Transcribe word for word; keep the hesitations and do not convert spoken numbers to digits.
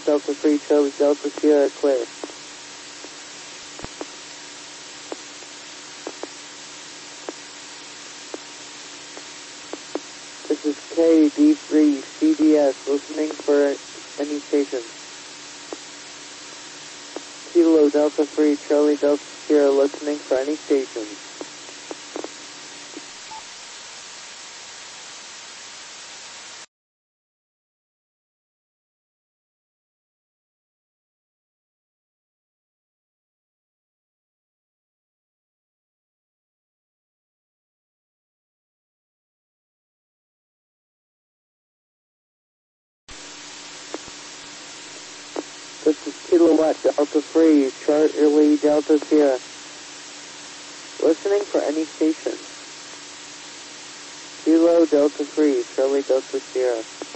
Delta three, Charlie Delta Sierra, clear. This is K D three C D S, listening for any stations. Kilo Delta three, Charlie Delta Sierra, listening for any stations. This is Kilowatt Delta three, Charlie Delta Sierra, listening for any station. Kilo Delta three, Charlie Delta Sierra.